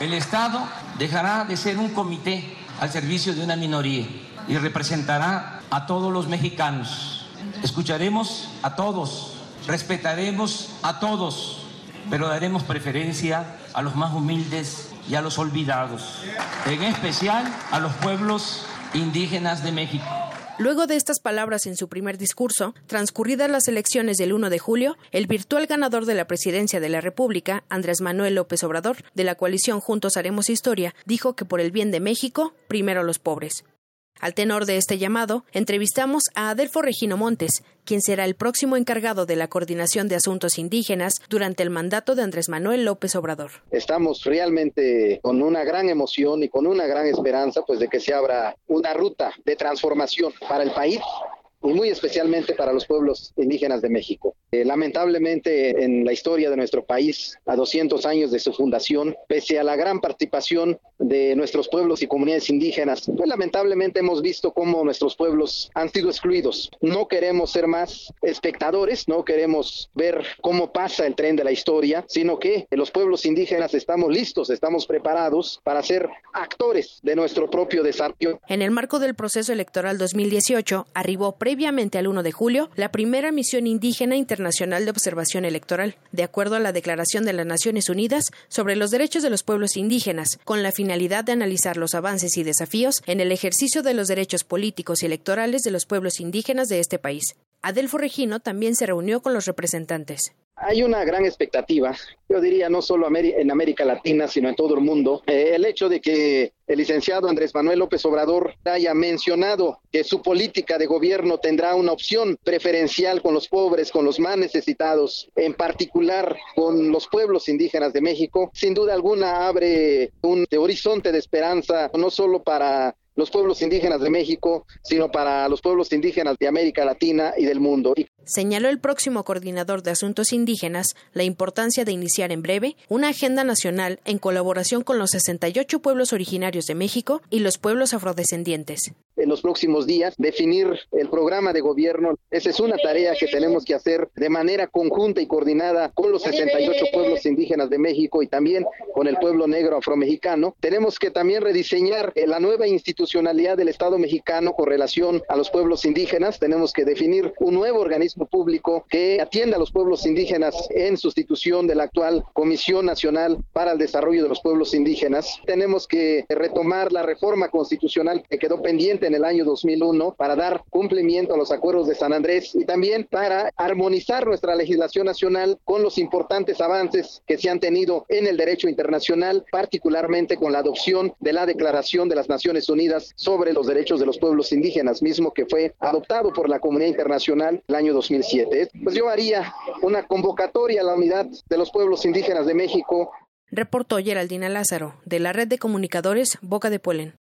El Estado dejará de ser un comité al servicio de una minoría y representará a todos los mexicanos. Escucharemos a todos, respetaremos a todos, pero daremos preferencia a los más humildes y a los olvidados, en especial a los pueblos indígenas de México. Luego de estas palabras en su primer discurso, transcurridas las elecciones del 1 de julio, el virtual ganador de la presidencia de la República, Andrés Manuel López Obrador, de la coalición Juntos Haremos Historia, dijo que por el bien de México, primero los pobres. Al tenor de este llamado, entrevistamos a Adelfo Regino Montes, quien será el próximo encargado de la coordinación de asuntos indígenas durante el mandato de Andrés Manuel López Obrador. Estamos realmente con una gran emoción y con una gran esperanza, pues, de que se abra una ruta de transformación para el país y muy especialmente para los pueblos indígenas de México. Lamentablemente, en la historia de nuestro país, a 200 años de su fundación, pese a la gran participación de nuestros pueblos y comunidades indígenas, pues lamentablemente hemos visto cómo nuestros pueblos han sido excluidos. No queremos ser más espectadores, no queremos ver cómo pasa el tren de la historia, sino que los pueblos indígenas estamos listos, estamos preparados para ser actores de nuestro propio desarrollo. En el marco del proceso electoral 2018, arribó previamente al 1 de julio la primera misión indígena internacional de observación electoral, de acuerdo a la Declaración de las Naciones Unidas sobre los Derechos de los Pueblos Indígenas, con la finalidad de analizar los avances y desafíos en el ejercicio de los derechos políticos y electorales de los pueblos indígenas de este país. Adelfo Regino también se reunió con los representantes. Hay una gran expectativa, yo diría no solo en América Latina, sino en todo el mundo. El hecho de que el licenciado Andrés Manuel López Obrador haya mencionado que su política de gobierno tendrá una opción preferencial con los pobres, con los más necesitados, en particular con los pueblos indígenas de México, sin duda alguna abre un horizonte de esperanza, no solo para los pueblos indígenas de México, sino para los pueblos indígenas de América Latina y del mundo. Señaló el próximo coordinador de asuntos indígenas la importancia de iniciar en breve una agenda nacional en colaboración con los 68 pueblos originarios de México y los pueblos afrodescendientes. En los próximos días, definir el programa de gobierno. Esa es una tarea que tenemos que hacer de manera conjunta y coordinada con los 68 pueblos indígenas de México y también con el pueblo negro afromexicano. Tenemos que también rediseñar la nueva institucionalidad del Estado mexicano con relación a los pueblos indígenas. Tenemos que definir un nuevo organismo público que atienda a los pueblos indígenas en sustitución de la actual Comisión Nacional para el Desarrollo de los Pueblos Indígenas. Tenemos que retomar la reforma constitucional que quedó pendiente en el año 2001 para dar cumplimiento a los acuerdos de San Andrés y también para armonizar nuestra legislación nacional con los importantes avances que se han tenido en el derecho internacional, particularmente con la adopción de la Declaración de las Naciones Unidas sobre los Derechos de los Pueblos Indígenas, mismo que fue adoptado por la comunidad internacional el año 2007. Pues yo haría una convocatoria a la unidad de los pueblos indígenas de México. Reportó Geraldina Lázaro, de la Red de Comunicadores Boca de Puelén.